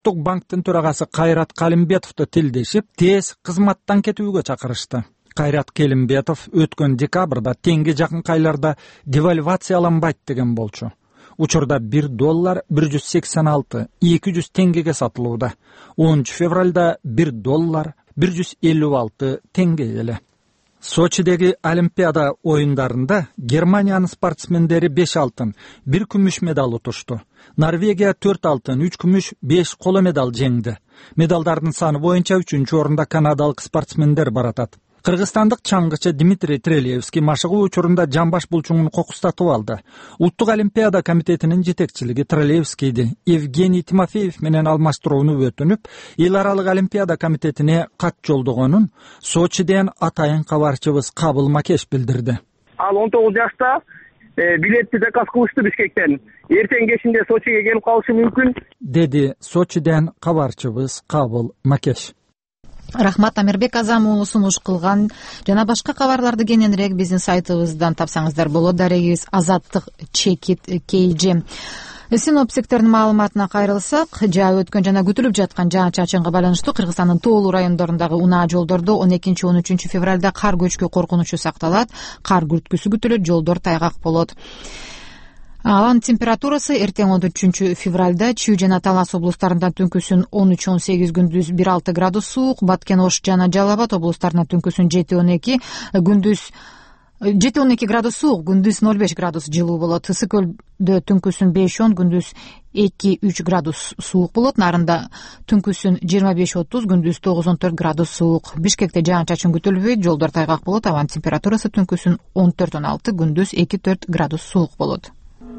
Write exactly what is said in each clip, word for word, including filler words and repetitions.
Улуттук банктын төрагасы Кайрат Калимбетовду тилдешип, тез кызматтан кетүүгө чакырышты. Кайрат Келимбетов өткөн декабрда теңге жакынкы айларда девальвацияланбайт деген болчу. Учурда бир доллар бир жүз сексен алты эки жүз теңгеге сатылууда. онунчу февралда бир доллар бир жүз элүү алты теңге эле. Сочидеги Олимпиада оюндарында Германиянын спортсмендери беш алтын, бир күмүш медал утушту. Норвегия төрт алтын, үч күмүш, беш коло медал жеңди. Медалдардын саны боюнча үчүнчү орунда канадалык спортсмендер баратат. Кыргызстандык чаңгычы Дмитрий Трелевский машыгуу учурунда жамбаш булчуңун кокустатып алды. Улуттук Олимпиада комитетинин жетекчилиги Трелевскийди Евгений Тимофеев менен алмаштырууну өтүнүп, эл аралык Олимпиада комитетине кат жолдогонун Сочиден атайын кабарчыбыз Кабыл Макеш билдирди. Ал он тогуз жашта билетти заказ кылышты Бишкектен. Эртең кечинде Сочиге келип калышы мүмкүн, деди Сочиден кабарчыбыз Кабыл Макеш. Рахмат, Амирбек Азам уулу сунуш кылган. Жана башка кабарларды кененирээк биздин сайтыбыздан тапсаңыздар болот. Дарегибиз Азаттык чекит кейжи. Синоптиктердин маалыматына кайрылсак, жаа өткөн жана күтүлүп жаткан жаан-чачынга байланыштуу Кыргызстандын тоолуу райондорундагы унаа жолдордо он экинчи он үчүнчү февралда кар көчкү коркунучу сакталат. Кар күрткүсү күтүлөт, жолдор тайгак болот. Алан температурасы эртең он үчүнчү февралда Чүй жана Талас облустарында түнкүсүн он үч он сегиз, күндүз бир алты градус суук, Баткен, Ош жана Жалал Абад облустарында түнкүсүн жети он эки, күндүз жети он эки градус суук, күндүз ноль беш градус жылуу болот. Ысык көлдө түнкүсүн беш он, күндүз эки үч градус суук болот. Нарында түнкүсүн жыйырма беш отуз, күндүз тогуз он төрт градус суук. Бишкекте жаан-чачын күтүлбөйт, жолдор тайгак болот. Абан температурасы түнкүсүн он төрт он алты, күндүз эки төрт градус суук болот.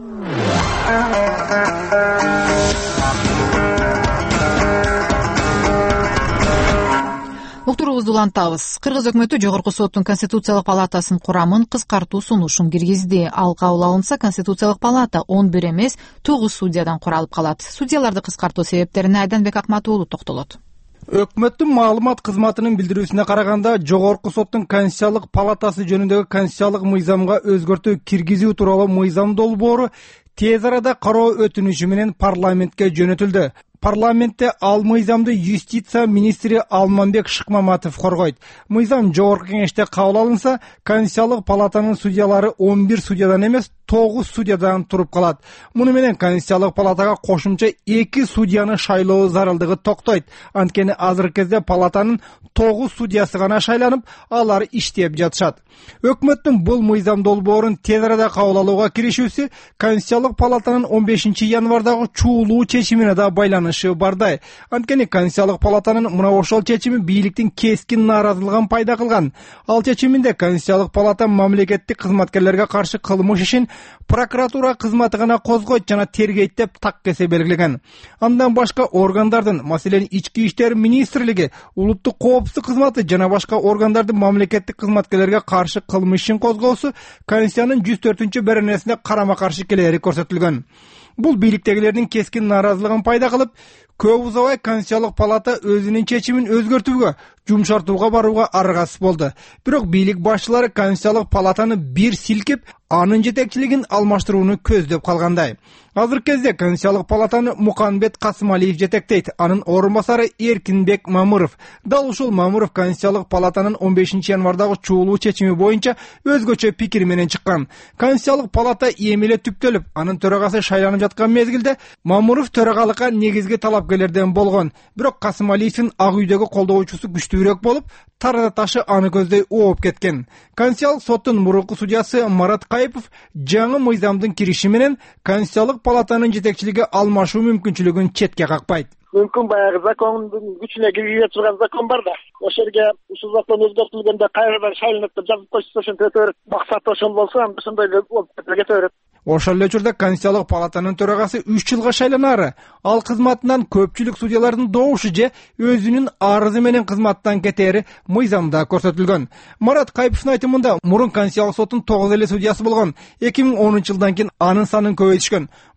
Уктуруубузду улантабыз. Кыргыз өкмөтү Жогорку соттун Конституциялык палатасынын курамын кыскартуу сунушун киргизди. Ал кабыл алынса, Конституциялык палата он бир эмес тогуз судьядан куралып калат. Судьяларды кыскартуу себептерине Айданбек Акматуулу токтолот. Өкмөттүн маалымат кызматынын билдирүүсүнө караганда, Жогорку соттун Конституциялык палатасы жөнүндөгү конституциялык мыйзамга өзгөртүү киргизүү тууралуу мыйзам долбоору тез арада кароо өтүнүшү менен парламентке жөнөтүлдү. Парламентте ал мыйзамды юстиция министри Алманбек Шыкмаматов коргойт. Мыйзам жогорку кеңеште кабыл алынса, Конституциялык палатанын судьялары он бир судьядан эмес, тогуз судьядан туруп калат. Муну менен Конституциялык палатага кошумча эки судьяны шайлоо зарылдыгы токтойт. Анткени азыркы кезде палатанын тогуз судьясы гана шайланып, алар иштеп жатышат. Өкмөттүн бул мыйзам долбоорун тез арада кабыл алууга киришүүсү Конституциялык палатанын он бешинчи январдагы чуулуу чечимине да байланышы бардай. Анткени Конституциялык палатанын мына ошол чечими бийликтин кескин нааразылыгын пайда кылган. Ал чечиминде Конституциялык палата мамлекеттик кызматкерлерге каршы кылмыш ишин прокуратура кызматы гана козгойт жана тергейт деп так кесе белгилеген. Андан башка органдардын, маселен Ички иштер министрлиги, улуттук коопсуздук кызматы жана башка органдардын мамлекеттик кызматкерлерге каршы кылмыш ишин козгоосу Конституциянын жүз төртүнчү беренесинде карама каршы келери көрсөтүлгөн. Бул бийликтегилердин кескин нааразылыгын пайда кылып, көп узабай Конституциялык палата өзүнүн чечимин өзгөртүүгө, жумшартууга барууга аргасыз болду. Бирок бийлик башчылары Конституциялык палатаны бир силкип, анын жетекчилигин алмаштырууну көздөп калгандай. Азыркы кезде Конституциялык палатаны Муканбет Касымалиев жетектейт, анын орун басары Эркинбек Мамыров. Дал ушул Мамыров Конституциялык палатанын он бешинчи январдагы чуулуу чечими боюнча өзгөчө пикир менен чыккан. Конституциялык палата эми эле түптөлүп, анын төрагасы шайланып жаткан мезгилде Мамыров төрагалыкка негизги талапкерлерден болгон. Бирок Касымалиевдин Ак үйдөгү колдоочусу күчтүүрөөк болуп, тарата ташы аны көздөй ооп кеткен. Конституциялык соттун мурунку судьясы Марат Кайыпов жаңы мыйзамдын кириши менен Конституциялык палатанын жетекчилиги алмашуу мүмкүнчүлүгүн четке какпайт. Мүмкүн баягы закондун күчүнө киргизип турган закон бар да. Ошол жерге ушул закон өзгөртүлгөндө кайрадан шайланып деп жазып койсо, ошентип өтөрөт. Максаты ошол болсо, ошондой болуп кете берет. Ошол эле учурда Конституциялык палатанын төрагасы үч жылга шайланары. Ал кызматынан көпчүлүк судьялардын добушу же өзүнүн арызы менен кызматтан кетери мыйзамда көрсөтүлгөн. Марат Кайыповдун айтымында, мурун Конституциялык соттун тогуз эле судьясы болгон. эки миң онунчу жылдан кийин анын санын көбөйтүшкөн.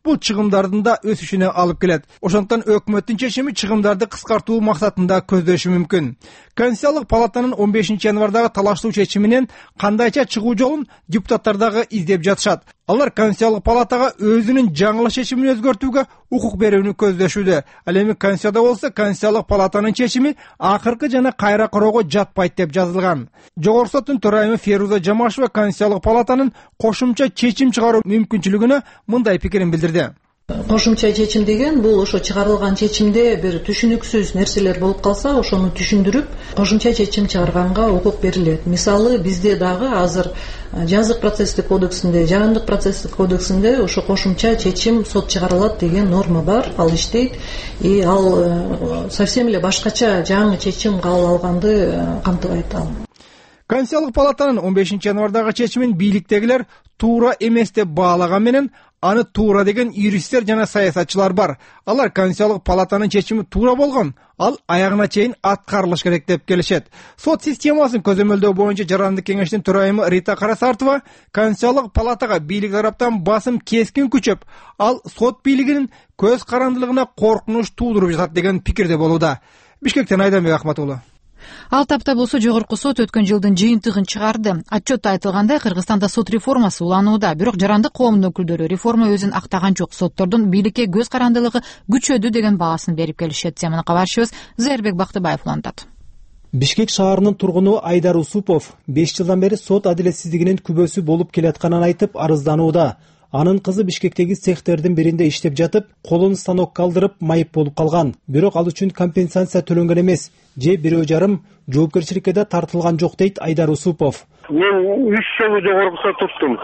бул чыгымдардын да өсүшүнө алып келет. Ошондуктан өкмөттүн чечими чыгымдарды кыскартуу максатында көздөшү мүмкүн. Конституциялык палатанын он бешинчи январдагы талаштуу чечиминен кандайча чыгуу жолун депутаттар дагы издеп жатышат. Алар Конституциялык палатага өзүнүн жаңылыш чечимин өзгөртүүгө укук берүүнү көздөшүүдө. Ал эми Конституцияда болсо Конституциялык палатанын чечими акыркы жана кайра кароого жатпайт деп жазылган. Жогорку соттун төрайымы Феруза Жамашева Конституциялык палатанын кошумча чечим чыгаруу мүмкүнчүлүгүнө мындай пикирин билдирди. Кошумча чечим деген бул ошо чыгарылган чечимде бир түшүнүксүз нерселер болуп калса, ошону түшүндүрүп, кошумча чечим чыгарганга укук берилет. Мисалы, бизде дагы азыр жазык процесстик кодексинде, жарандык процесстик кодексинде ошо кошумча чечим сот чыгарылат деген норма бар, ал иштейт. И ал совсем эле башкача жаңы чечим кабыл алганды камтыбайт ал. Конституциялык палатанын он бешинчи январдагы чечимин бийликтегилер туура эмес деп баалаган менен аны туура деген юристтер жана саясатчылар бар. Алар Конституциялык палатанын чечими туура болгон, ал аягына чейин аткарылыш керек деп келишет. Сот системасын көзөмөлдөө боюнча жарандык кеңештин төрайымы Рита Карасартова Конституциялык палатага бийлик тараптан басым кескин күчөп, ал сот бийлигинин көз карандылыгына коркунуч туудуруп жатат деген пикирде болууда. Бишкектен Айданбек Ахмат уулу. Ал тапта болсо жогорку сот өткөн жылдын жыйынтыгын чыгарды. Отчетто айтылгандай, Кыргызстанда сот реформасы уланууда. Бирок жарандык коомдун өкүлдөрү реформа өзүн актаган жок, соттордун бийликке көз карандылыгы күчөдү деген баасын берип келишет. Теманы кабарчыбыз Зайырбек Бактыбаев улантат. Бишкек шаарынын тургуну Айдар Усупов беш жылдан бери сот адилетсиздигинин күбөсү болуп келатканын айтып арызданууда. Анын кызы Бишкектеги цехтердин биринде иштеп жатып, колун станокко алдырып майып болуп калган. Бирок ал үчүн компенсация төлөнгөн эмес, же бирөө жарым жоопкерчиликке да тартылган жок дейт Айдар Усупов. Мен үч жолу жогорку сот туттум.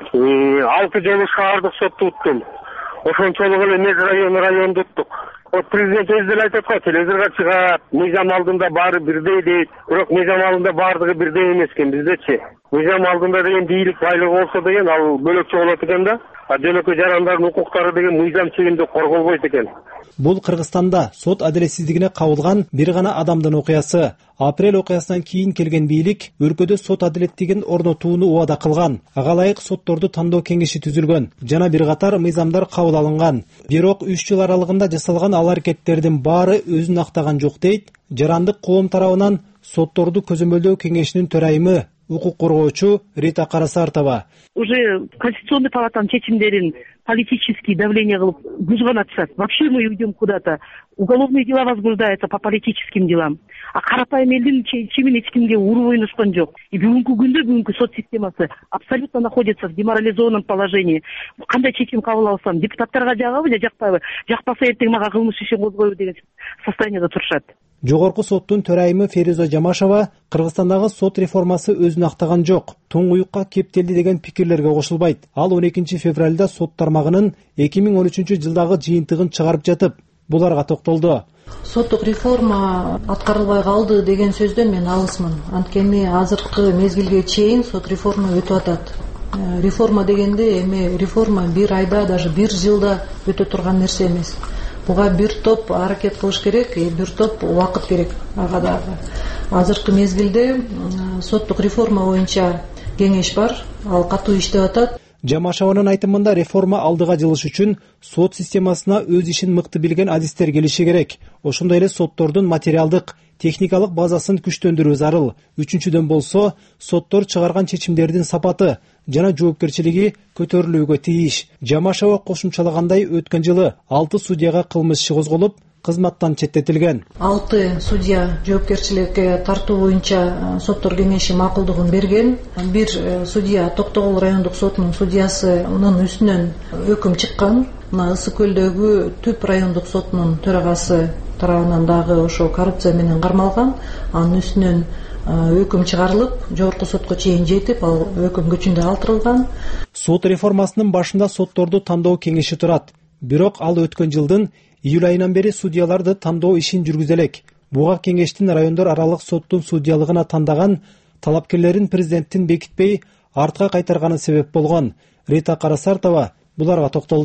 алты жолу шаардык сот туттум. Ошончолук эле Мез району район туттук. Вот президент өзү деле айтып атат, телевизорго чыгат, мыйзам алдында баары бирдей дейт. Бирок мыйзам алдында баардыгы бирдей эмес экен биздечи. Мыйзам алдында деген бийлик байлыгы болсо деген ал бөлөкчө болот экен да. А жөнөкөй жарандардын укуктары деген мыйзам чегинде корголбойт экен. Бул Кыргызстанда сот адилетсиздигине кабылган бир гана адамдын окуясы. Апрель окуясынан кийин келген бийлик өлкөдө сот адилеттигин орнотууну убада кылган. Ага ылайык сотторду тандоо кеңеши түзүлгөн жана бир катар мыйзамдар кабыл алынган. Бирок үч жыл аралыгында жасалган ал аракеттердин баары өзүн актаган жок дейт жарандык коом тарабынан сотторду көзөмөлдөө кеңешинин төрайымы, укук коргоочу Рита Карасартова. Уже Конституционный палатанын чечимдерин политические давление кылып бузган атышат. Вообще мы идем куда-то. Уголовные дела возбуждаются по политическим делам. А карапайым элдин чечимин эч кимге уруп ойношкон жок. И бүгүнкү күндө бүгүнкү сот системасы абсолютно находится в деморализованном положении. Кандай чечим кабыл алсам, депутаттарга жагабы же жакпайбы? Жакпаса эртең мага кылмыш ишин козгойбу деген состояниеде турушат. Жогорку соттун төрайымы Феруза Жамашева Кыргызстандагы сот реформасы өзүн актаган жок, туңуюкка кептелди деген пикирлерге кошулбайт. Ал он экинчи февралда сот тармагынын эки миң он үчүнчү жылдагы жыйынтыгын чыгарып жатып, буларга токтолду. Соттук реформа аткарылбай калды деген сөздөн мен алысмын. Анткени азыркы мезгилге чейин сот реформа өтүп атат. Реформа дегенде эми реформа бир айда, даже бир жылда өтө турган нерсе эмес. Буга бир топ аракет кылыш керек, бир топ убакыт керек ага дагы. Азыркы мезгилде соттук реформа боюнча кеңеш бар, ал катуу иштеп атат. Жамашеванын айтымында реформа алдыга жылыш үчүн сот системасына өз ишин мыкты билген адистер келиши керек. Ошондой эле соттордун материалдык, техникалык базасын күчтөндүрүү зарыл. Үчүнчүдөн болсо, соттор чыгарган чечимдердин сапаты жана жоопкерчилиги көтөрүлүүгө тийиш. Жамашева кошумчалагандай өткөн жылы алты судьяга кылмыш иши козголуп, кызматтан четтетилген. алты судья жоопкерчиликке тартуу боюнча соттор кеңеши макулдугун берген. Бир судья Токтогул райондук сотунун судьясынын үстүнөн өкүм чыккан. Мына Ысык көлдөгү Түп райондук сотунун төрагасы тарабынан дагы ошо коррупция менен кармалган. Анын үстүнөн өкүм чыгарылып, жогорку сотко чейин жетип, ал өкүм күчүндө калтырылган. Сот реформасынын башында сотторду тандоо кеңеши турат. Бирок ал өткөн жылдын июль айынан бери судьяларды тандоо ишин жүргүзө элек. Буга кеңештин райондор аралык соттун судьялыгына тандаган талапкерлерин президенттин бекитпей артка кайтарганы себеп болгон. Рита Карасартова буларга токтолду.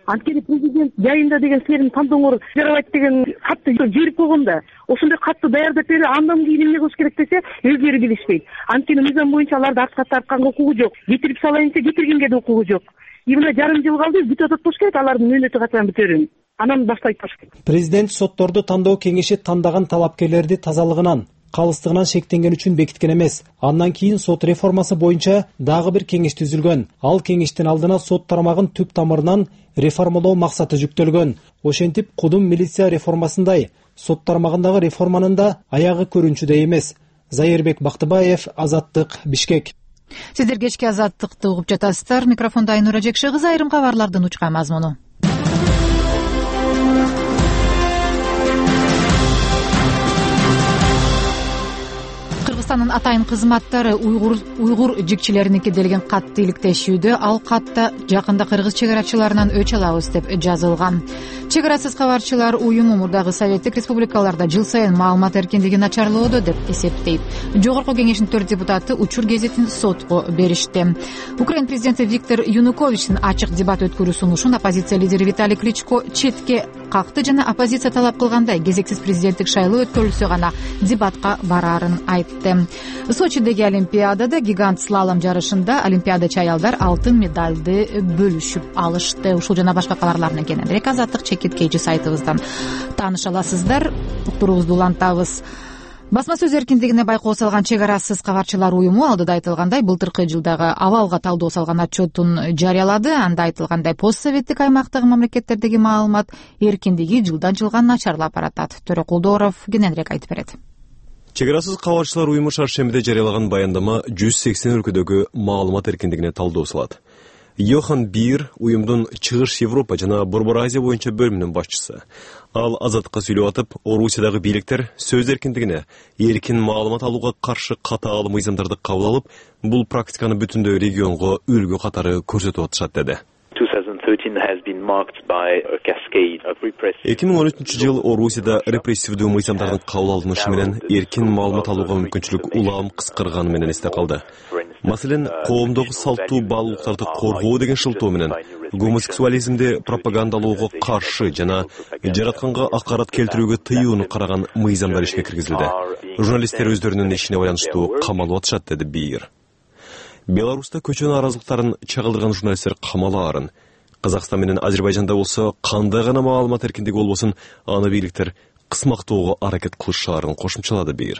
Анткени президент жайында деген силердин тандооңор жарабайт деген катты жиберип койгон да. Ошондой катты даярдап берип, андан кийин эмне кылыш керек десе, өздөрү билишпейт. Анткени мыйзам боюнча аларды артка тартканга укугу жок. Кетирип салайын десе, кетиргенге да укугу жок. Именно жарым жыл калды, бүтөт атпаш керек алардын мөөнөтү качан бүтөрүн. Анан баштайт баш керек. Президент сотторду тандоо кеңеши тандаган талапкерлерди тазалыгынан, калыстыгынан шектенген үчүн бекиткен эмес. Андан кийин сот реформасы боюнча дагы бир кеңеш түзүлгөн. Ал кеңештин алдына сот тармагын түп тамырынан реформалоо максаты жүктөлгөн. Ошентип, кудум милиция реформасындай сот тармагындагы реформанын да аягы көрүнчүдөй эмес. Зайырбек Бактыбаев, Азаттык, Бишкек. Сиздер кечки Азаттыкты угуп жатасыздар. Микрофондо Айнура Жекши кызы. Айрым кабарлардын учкан мазмуну. Кыргызстандын атайын кызматтары уйгур уйгур жикчилеринике делген катты иликтешүүдө. Ал катта жакында кыргыз чек арачыларынан өч алабыз деп жазылган. Чек арасыз кабарчылар уюму мурдагы советтик республикаларда жыл сайын маалымат эркиндиги начарлоодо деп эсептейт. Жогорку кеңештин төрт депутаты учур гезитин сотко беришти. Украин президенти Виктор Януковичтин ачык дебат өткөрүү сунушун оппозиция лидери Виталий Кличко четке какты жана оппозиция талап кылгандай кезексиз президенттик шайлоо өткөрүлсө гана дебатка бараарын айтты. Сочидеги Олимпиадада гигант слалом жарышында олимпиадачы аялдар алтын медалды бөлүшүп алышты. Ушул жана башка кабарлардан кененирээк Азаттык чекит кейжи сайтыбыздан тааныша аласыздар. Уктуруубузду улантабыз. Басма сөз эркиндигине байкоо салган чек арасыз кабарчылар уюму алдыда айтылгандай былтыркы жылдагы абалга талдоо салган отчетун жарыялады. Анда айтылгандай постсоветтик аймактагы мамлекеттердеги маалымат эркиндиги жылдан жылга начарлап баратат. Төрөкулдоров кененирээк айтып берет. Чек арасыз кабарчылар уюму шаршембиде жарыялаган баяндама жүз сексен өлкөдөгү маалымат эркиндигине талдоо салат. Йохан Бир уюмдун Чыгыш Европа жана Борбор Азия боюнча бөлүмүнүн башчысы. Ал Азаттыкка сүйлөп атып, Орусиядагы бийликтер сөз эркиндигине, эркин маалымат алууга каршы катаал мыйзамдарды кабыл алып, бул практиканы бүтүндөй регионго үлгү катары көрсөтүп атышат деди. эки миң он үчүнчү жыл Орусияда репрессивдүү мыйзамдардын кабыл алынышы менен эркин маалымат алууга мүмкүнчүлүк улам кыскарганы менен эсте калды. Маселен, коомдогу салттуу баалуулуктарды коргоо деген шылтоо менен гомосексуализмди пропагандалоого каршы жана жаратканга акарат келтирүүгө тыюуну караган мыйзамдар ишке киргизилди. Журналисттер өздөрүнүн ишине байланыштуу камалып атышат, деди Бир. Беларуста көчөн нааразылыктарын чагылдырган журналисттер камалаарын. Казакстан менен Азербайжанда болсо кандай гана маалымат эркиндиги болбосун, аны бийликтер кысмактоого аракет кылышаарын кошумчалады Бир.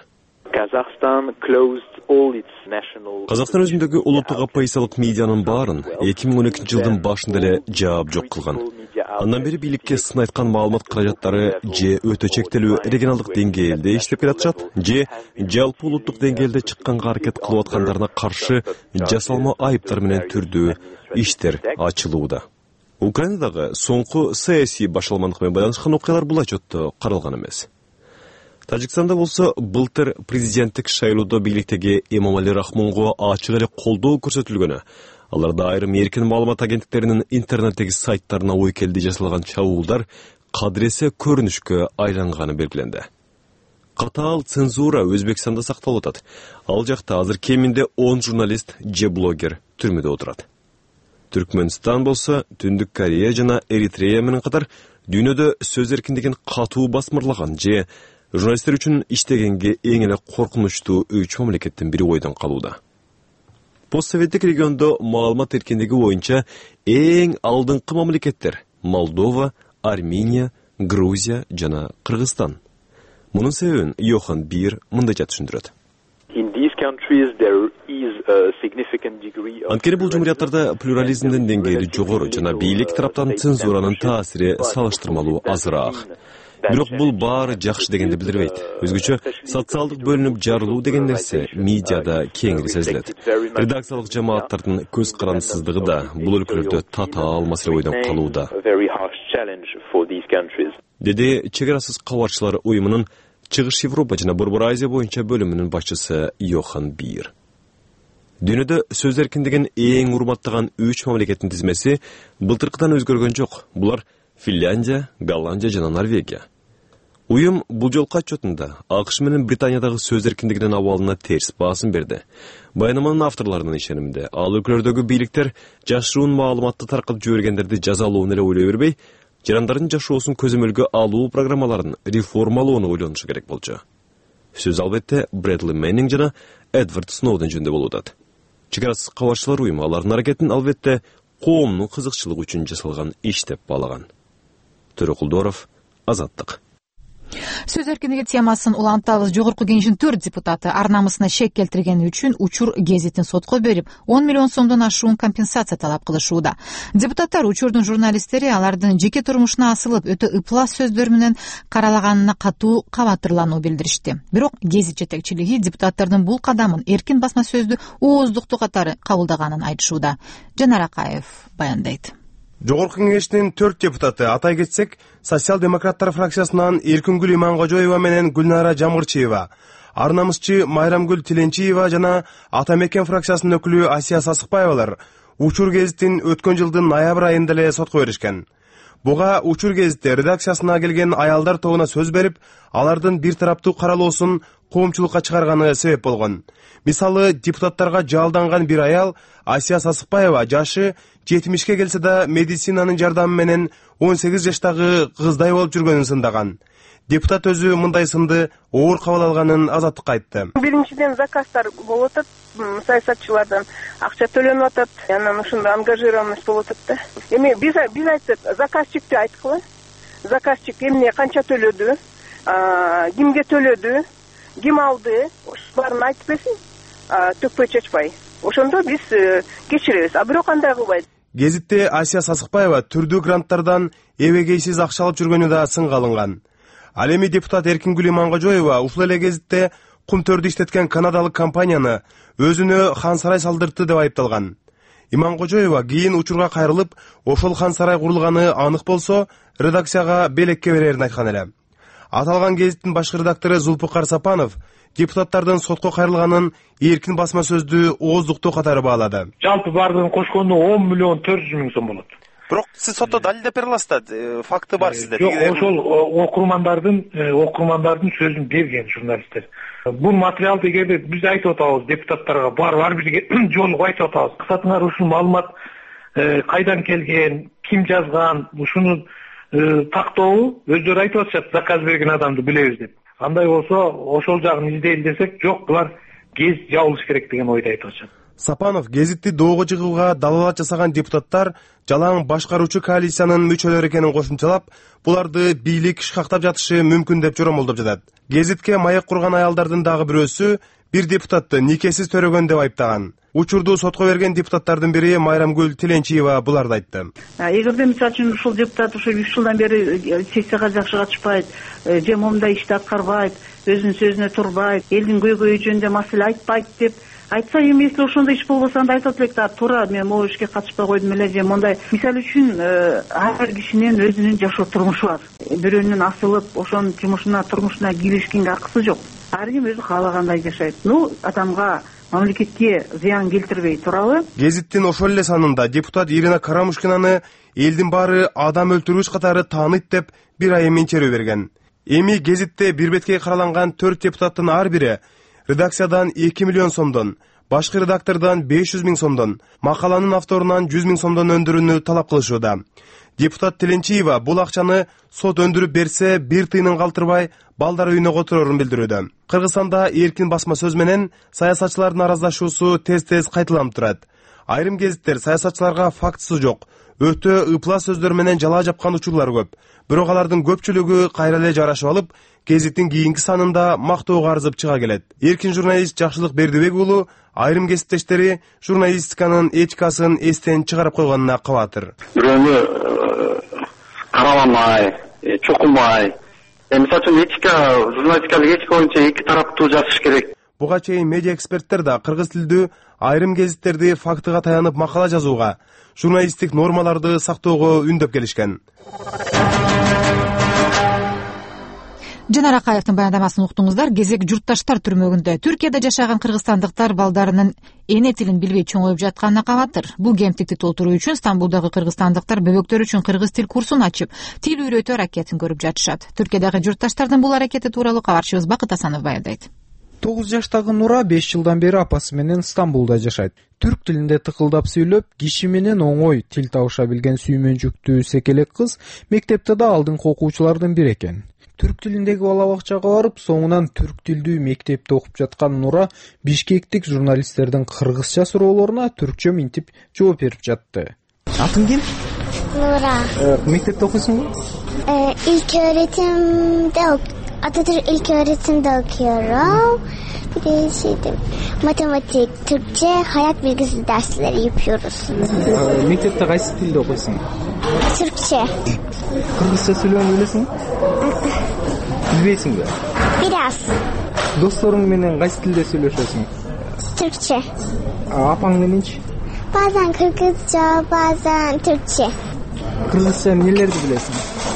Казакстан өзүндөгү улуттук оппозициялык медианын баарын эки миң он экинчи жылдын башында эле жаап жок кылган. Андан бери бийликке сын айткан маалымат каражаттары же өтө чектелүү регионалдык деңгээлде иштеп келатышат, же жалпы улуттук деңгээлде чыкканга аракет кылып аткандарына каршы жасалма айыптар менен түрдүү иштер ачылууда. Украинадагы соңку саясий башаламандык менен байланышкан окуялар бул отчетто каралган эмес. Тажикстанда болсо былтыр президенттик шайлоодо бийликтеги Эмомали Рахмонго ачык эле колдоо көрсөтүлгөнү, аларда айрым эркин маалымат агенттиктеринин интернеттеги сайттарына ойкелди жасалган чабуулдар кадыресе көрүнүшкө айланганы белгиленди. Катаал цензура Өзбекстанда сакталып атат. Ал жакта азыр кеминде он журналист же блогер түрмөдө отурат. Түркмөнстан болсо Түндүк Корея жана Эритрея менен катар дүйнөдө сөз эркиндигин катуу басмырлаган же журналисттер үчүн иштегенге эң эле коркунучтуу үч мамлекеттин бири ойдон калууда. Постсоветтик региондо маалымат эркиндиги боюнча эң алдыңкы мамлекеттер Молдова, Армения, Грузия жана Кыргызстан. Мунун себебин Йохан Бир мындайча түшүндүрөт. Анткени бул жумурияттарда плюрализмдин деңгээли жогору жана бийлик тараптан цензуранын таасири салыштырмалуу азыраак. Бирок бул баары жакшы дегенди билдирбейт. Өзгөчө социалдык бөлүнүп жарылуу деген нерсе медиада кеңири сезилет. Редакциялык жамааттардын көз карандысыздыгы да бул өлкөлөрдө татаал маселе ойдон калууда. Деди чек арасыз кабарчылар уюмунун Чыгыш Европа жана Борбор Азия боюнча бөлүмүнүн башчысы Йохан Бир. Дүйнөдө сөз эркиндигин эң урматтаган үч мамлекеттин тизмеси былтыркыдан өзгөргөн жок. Булар Финляндия, Голландия жана Норвегия. Уюм бул жолку отчетунда АКШ менен Британиядагы сөз эркиндигинин абалына терс баасын берди. Баянаманын авторлорунун ишениминде, ал өлкөлөрдөгү бийликтер жашыруун маалыматты таркатып жибергендерди жазалоону эле ойлой бербей, жарандардын жашоосун көзөмөлгө алуу программаларын реформалоону ойлонушу керек болчу. Сөз албетте Брэдли Мэннинг жана Эдвард Сноуден жөнүндө болуп атат. Чек арасы кабарчылар уюму алардын аракетин албетте коомдун кызыкчылыгы үчүн жасалган иш деп баалаган. Төрөкулдоров, Азаттык. Сөз эркиндиги темасын улантабыз. Жогорку кеңештин төрт депутаты ар намысына шек келтиргени үчүн Учур гезитин сотко берип, он миллион сомдон ашуун компенсация талап кылышууда. Депутаттар Учурдун журналисттери алардын жеке турмушуна асылып, өтө ыплас сөздөр менен каралаганына катуу кабатырлануу билдиришти. Бирок гезит жетекчилиги депутаттардын бул кадамын эркин басма сөздү ооздукту катары кабылдаганын айтышууда. Жанар Акаев баяндайт. Жогорку кеңештин төрт депутаты атай кетсек, социал-демократтар фракциясынан Эркингүл Имангожоева менен Гүлнара Жамгырчиева, ар намысчы Майрамгүл Тиленчиева жана Атамекен фракциясынын өкүлү Асия Сасыкбаевалар Учур гезитин өткөн жылдын ноябрь айында эле сотко беришкен. Буга Учур гезити редакциясына келген аялдар тобуна сөз берип, алардын бир тараптуу каралоосун коомчулукка чыгарганы себеп болгон. Мисалы, депутаттарга жалданган бир аял Асия Сасыкбаева жашы жетимишке келсе да медицинанын жардамы менен он сегиз жаштагы кыздай болуп жүргөнүн сындаган. Депутат өзү мындай сынды оор кабыл алганын Азаттыкка айтты. Биринчиден заказдар болуп атат, саясатчылардан акча төлөнүп атат, анан ушундай ангажированность болуп атат да. Эми биз биз айтсак, заказчикти айткыла. Заказчик эмне канча төлөдү, кимге төлөдү, ким алды, баарын айтып берсин, төкпөй чачпай. Ошондо биз кечиребиз, а бирок кандай кылбайт. Гезитте Асия Сасыкбаева түрдүү гранттардан эбегейсиз акча алып жүргөнү да сынга алынган. Ал эми депутат Эркингүл Имангожоева ушул эле гезитте кум төрдү иштеткен канадалык компанияны өзүнө хан сарай салдыртты деп айыпталган. Имангожоева кийин учурга кайрылып, ошол хан сарай курулганы анык болсо, редакцияга белекке берерин айткан эле. Аталган гезиттин башкы редактору Зулпукар Сапанов депутаттардын сотко кайрылганын эркин басма сөздү ооздуктуу катары баалады. Жалпы бардыгын кошкондо он миллион төрт жүз миң сом болот. Бирок сиз сотто далилдеп бере аласыздар, факты бар сизде. Жок, ошол окурмандардын окурмандардын сөзүн берген журналисттер. Бул материалды эгерде биз айтып атабыз, депутаттарга бар бар бизге жолугуп айтып атабыз. Кысатыңар ушул маалымат кайдан келген, ким жазган, ушуну тактообу өздөрү айтып атышат, заказ берген адамды билебиз деп. Андай болсо, ошол жагын издейли десек, жок, булар гезит жабылыш керек деген ойду айтып атышат. Сапанов гезитти доого жыгууга далалат жасаган депутаттар жалаң башкаруучу коалициянын мүчөлөрү экенин кошумчалап, буларды бийлик шкактап жатышы мүмкүн деп жоромолдоп жатат. Гезитке маек курган аялдардын дагы бирөөсү бир депутатты никесиз төрөгөн деп айыптаган. Учурду сотко берген депутаттардын бири Майрамгүл Тиленчиева буларды айтты. Эгерде мисалы үчүн ушул депутат ушул үч жылдан бери сессияга жакшы катышпайт, же момундай ишти аткарбайт, өзүнүн сөзүнө турбайт, элдин көйгөйү жөнүндө маселе айтпайт деп айтса, эми если ошондой иш болбосо анда айтат элек да, туура мен могу ишке катышпай койдум эле же мондай. Мисалы үчүн ар бир кишинин өзүнүн жашоо турмушу бар. Бирөөнүн асылып, ошонун жумушуна, турмушуна киришкенге акысы жок. Ар ким өзү каалагандай жашайт. Ну, адамга, мамлекетке зыян келтирбей туралы. Гезиттин ошол эле санында депутат Ирина Карамушкинаны элдин баары адам өлтүрүүчү катары тааныйт деп бир ай менчерүү берген. Эми гезитте бир беткей караланган төрт депутаттын ар бири редакциядан эки миллион сомдон, башкы редактордон беш жүз миң сомдон, макаланын авторунан жүз миң сомдон өндүрүүнү талап кылышууда. Депутат Тиленчиева бул акчаны сот өндүрүп берсе, бир тыйынын калтырбай балдар үйүнө которорун билдирүүдө. Кыргызстанда эркин басма сөз менен саясатчылардын араздашуусу тез-тез кайталанып турат. Айрым гезиттер саясатчыларга фактысы жок, өтө ыплас сөздөр менен жалаа жапкан учурлар көп. Бирок алардын көпчүлүгү кайра эле жарашып алып, гезиттин кийинки санында мактоого арзып чыга келет. Эркин журналист Жакшылык Бердибек уулу айрым кесиптештери журналистиканын этикасын эстен чыгарып койгонуна кабатыр. Бирөөнү караламай, чокулмай, мисалы үчүн этика, журналистикалык этика боюнча эки тараптуу жазыш керек. Буга чейин медиа эксперттер да кыргыз тилдүү айрым гезиттерди фактыга таянып макала жазууга, журналисттик нормаларды сактоого үндөп келишкен. Жанар Акаевдин баяндамасын уктуңуздар. Кезек журтташтар түрмөгүндө. Түркияда жашаган кыргызстандыктар балдарынын эне тилин билбей чоңоюп жатканына кабатыр. Бул кемтикти толтуруу үчүн Стамбулдагы кыргызстандыктар бөбөктөр үчүн кыргыз тил курсун ачып, тил үйрөтүү аракетин көрүп жатышат. Түркиядагы журтташтардын бул аракети тууралуу кабарчыбыз Бакыт Асанов баяндайт. тогуз жаштагы Нура беш жылдан бери апасы менен Стамбулда жашайт. Түрк тилинде тыкылдап сүйлөп, киши менен оңой тил табыша билген сүймөнчүктүү секелек кыз мектепте да алдыңкы окуучулардын бири экен. Түрк тилиндеги бала бакчага барып, соңунан түрк тилдүү мектепте окуп жаткан Нура бишкектик журналисттердин кыргызча суроолоруна түркчө минтип жооп берип жатты. Атың ким? Нура. Мектепте окуйсуңбу? İlk öğretimde Atatürk ilk öğretimde okuyorum. Bir de şeyde matematik, Türkçe, hayat bilgisi dersleri yapıyoruz. Mektepte kaysi tilde okuyorsun? Türkçe. Kırgızca söylemeyi biliyorsun mu? Bilbeysin mi? Biraz. Dostlarың менен кайсы tilde söylüşüyorsun? Türkçe. Apaң menençi? Bazen Kırgızca, bazen Türkçe. Kırgızca nelerdi bilesin?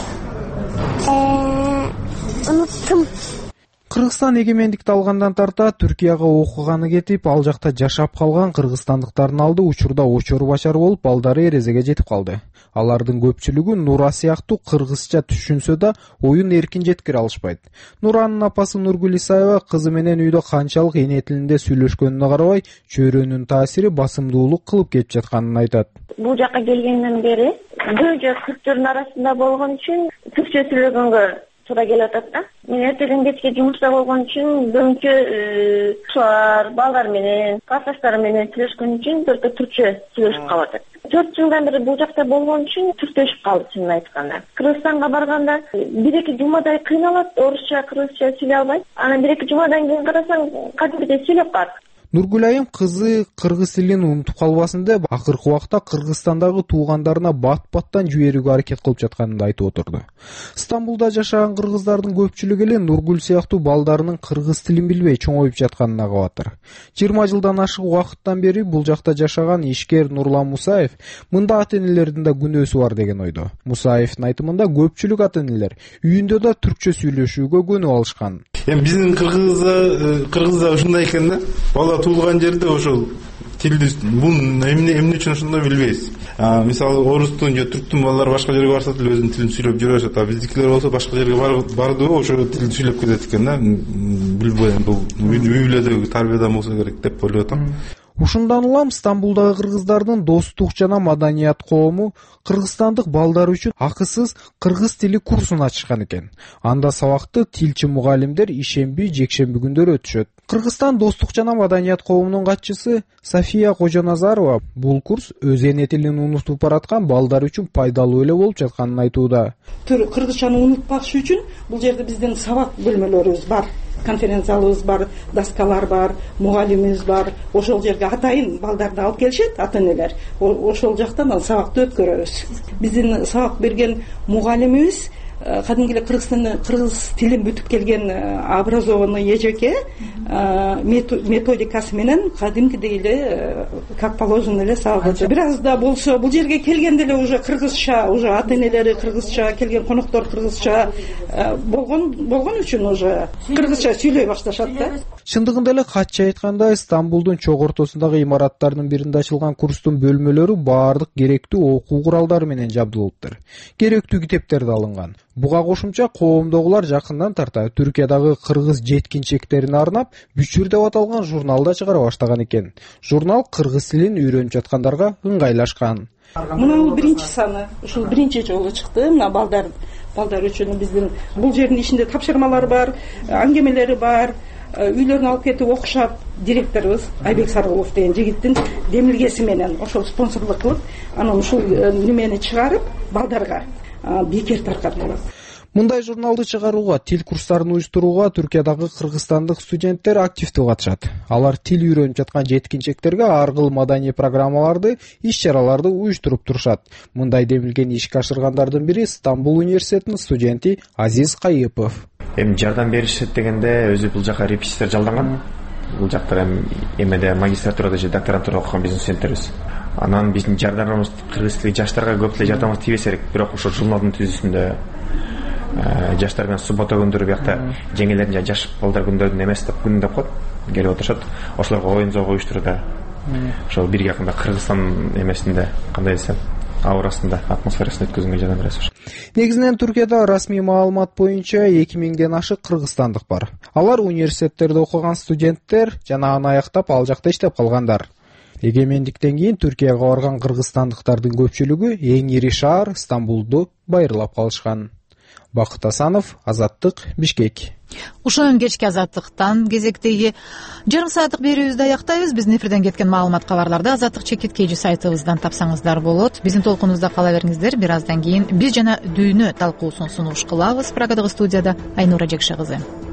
Eee... Unuttum. Кыргызстан эгемендикти алгандан тарта Түркияга окуганы кетип, ал жакта жашап калган кыргызстандыктардын алды учурда очор бачар болуп, балдары эрезеге жетип калды. Алардын көпчүлүгү Нура сыяктуу кыргызча түшүнсө да, оюн эркин жеткире алышпайт. Нуранын апасы Нургүл Исаева кызы менен үйдө канчалык эне тилинде сүйлөшкөнүнө карабай, чөйрөнүн таасири басымдуулук кылып кетип жатканын айтат. Бул жака келгенден бери көбүнчө түрктөрдүн арасында болгон үчүн түркчө сүйлөгөнгө туура келип атат да. Мен эртеден кечке жумушта болгон үчүн көбүнчө ушулар балдар менен, классташтар менен сүйлөшкөн үчүн төртө түркчө сүйлөшүп калып атат. төрт жылдан бери бул жакта болгон үчүн түрктөшүп калды чынын айтканда. Кыргызстанга барганда бир эки жумадай кыйналат, орусча, кыргызча сүйлөй албайт. Анан бир эки жумадан кийин карасаң кадимгидей сүйлөп калат. Нургүл айым кызы кыргыз тилин унутуп калбасын деп, акыркы убакта Кыргызстандагы туугандарына бат-баттан жиберүүгө аракет кылып жатканын айтып отурду. Стамбулда жашаган кыргыздардын көпчүлүгү эле Нургүл сыяктуу балдарынын кыргыз тилин билбей чоңоюп жатканына кабатыр. жыйырма жылдан ашык убакыттан бери бул жакта жашаган ишкер Нурлан Мусаев мында ата-энелердин да күнөөсү бар деген ойдо. Мусаевдин айтымында көпчүлүк ата-энелер үйүндө да түркчө сүйлөшүүгө көнүп алышкан. Эми биздин кыргызда кыргызда ушундай экен да. Бала туулган жерде ошол тилди бун эмне эмне үчүн ошондой билбейбиз. Мисалы орустун же түрктүн балалары башка жерге барса деле өзүнүн тилин сүйлөп жүрө беришет. А биздикилер болсо башка жерге барды ошол тилди сүйлөп кетет экен да. Билбейм, бул үй бүлөдөгү тарбиядан болсо керек деп ойлоп атам. Ушундан улам Стамбулдагы кыргыздардын достук жана маданият коому кыргызстандык балдар үчүн акысыз кыргыз тили курсун ачышкан экен. Анда сабакты тилчи мугалимдер ишемби, жекшемби күндөрү өтүшөт. Кыргызстан достук жана маданият коомунун катчысы София Кожоназарова бул курс өз эне тилин унутуп бараткан балдар үчүн пайдалуу эле болуп жатканын айтууда. Кыргызчаны унутпакчы үчүн бул жерде биздин сабак бөлмөлөрүбүз бар. Конференциялыбыз бар, доскалар бар, мугалимибиз бар. Ошол жерге атайын балдарды алып келишет ата-энелер. Ошол жактан сабакты өткөрөбүз. Биздин сабак берген мугалимибиз кадимки эле кыргызстан кыргыз тилин бүтүп келген образованный эжеке методикасы менен кадимкидей эле как положено эле сабак өтөт. Бир аз да болсо бул жерге келгенде эле уже кыргызча, уже ата-энелери кыргызча, келген коноктор кыргызча болгон болгон үчүн уже кыргызча сүйлөй башташат да. Чындыгында эле катчы айткандай Стамбулдун чок ортосундагы имараттардын биринде ачылган курстун бөлмөлөрү баардык керектүү окуу куралдары менен жабдылыптыр. Керектүү китептер да алынган. Буга кошумча коомдогулар жакындан тарта Түркиядагы кыргыз жеткинчектерине арнап Бүчүр деп аталган журнал да чыгара баштаган экен. Журнал кыргыз тилин үйрөнүп жаткандарга ыңгайлашкан. Мына бул биринчи саны, ушул биринчи жолу чыкты. Мына балдар балдар үчүн биздин бул жердин ичинде тапшырмалар бар, аңгемелери бар. Үйлөрүнө алып кетип окушат. Директорубуз Айбек Сарылов деген жигиттин демилгеси менен ошол спонсорлук кылып, анан ушул немени чыгарып балдарга бекер таркатылат. Мындай журналды чыгарууга, тил курстарын уюштурууга Түркиядагы кыргызстандык студенттер активдүү катышат. Алар тил үйрөнүп жаткан жеткинчектерге ар кыл маданий программаларды, иш-чараларды уюштуруп турушат. Мындай демилгени ишке ашыргандардын бири Стамбул университетинин студенти Азиз Кайыпов. Эми жардам беришет дегенде өзү бул жака репетитор жалданган. Бул жакта эмеде магистратурада же докторантурада окуган биздин студенттерибиз. Анан биздин жардамыбыз кыргыз тили жаштарга көп эле жардамыбыз тийбесе керек. Бирок ошо журналдын түзүүсүндө жаштар менен суббота күндөрү биякта жеңелерин жана жаш балдар күндөрүн эмес деп күн деп коет, келип отурушат. Ошолорго оюн зоо уюштуруда. Ошол бир жакында Кыргызстан эмесинде кандай десем, аурасында, атмосферасында өткөзгөнгө жардам беребиз. Негизинен Түркияда расмий маалымат боюнча эки миңден ашык кыргызстандык бар. Алар университеттерде окуган студенттер жана аны аяктап ал жакта иштеп калгандар. Эгемендиктен кийин Түркияга барган кыргызстандыктардын көпчүлүгү эң ири шаар Стамбулду байырлап калышкан. Бакыт Асанов, Азаттык, Бишкек. Ушон кечки Азаттыктан кезектеги жарым сааттык берүүбүздү аяктайбыз. Биздин эфирден кеткен маалымат кабарларды Азаттык чекит кей жи сайтыбыздан тапсаңыздар болот. Биздин толкунубузда кала бериңиздер. Бир аздан кийин биз жана дүйнө талкуусун сунуш кылабыз. Прагадагы студияда Айнура Жекше кызы.